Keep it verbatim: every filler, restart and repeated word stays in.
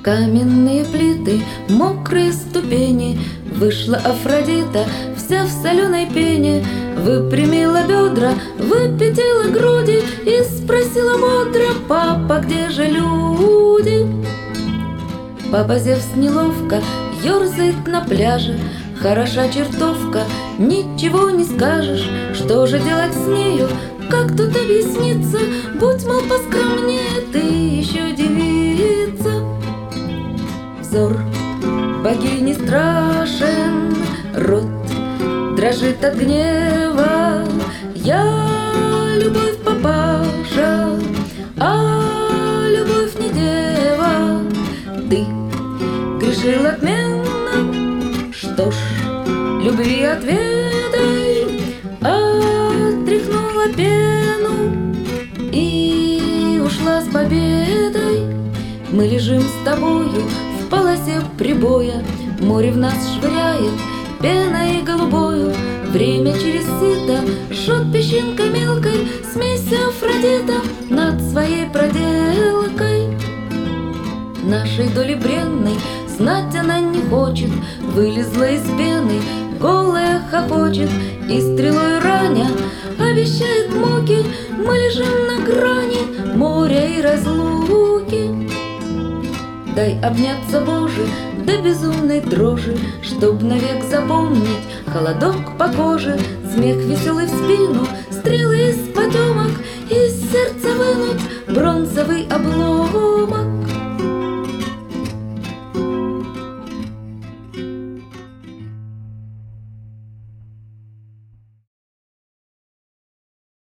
каменные плиты, мокрые ступени. Вышла Афродита, вся в соленой пене, выпрямила бедра, выпятила груди и спросила бодро: папа, где же люди? Папа Зевс неловко ерзает на пляже. Хороша чертовка, ничего не скажешь. Что же делать с нею, как тут объясниться? Будь, мол, поскромнее, ты еще девица. Взор богини страшен, рот дрожит от гнева. Я любовь, папаша, а любовь не дева. Ты грешил отменно, что ж, любви отведай. Отряхнула пену и ушла с победой. Мы лежим с тобою в полосе прибоя, море в нас швыряет пеной голубою. Время через сито жжет песчинкой мелкой смесь Афродита над своей проделкой. Нашей доли бренной знать она не хочет, вылезла из пены, голая хохочет и стрелой раня обещает муки. Мы лежим на грани моря и разлуки. Дай обняться, Боже, до безумной дрожи, чтоб навек запомнить холодок по коже, смех веселый в спину, стрелы из потемок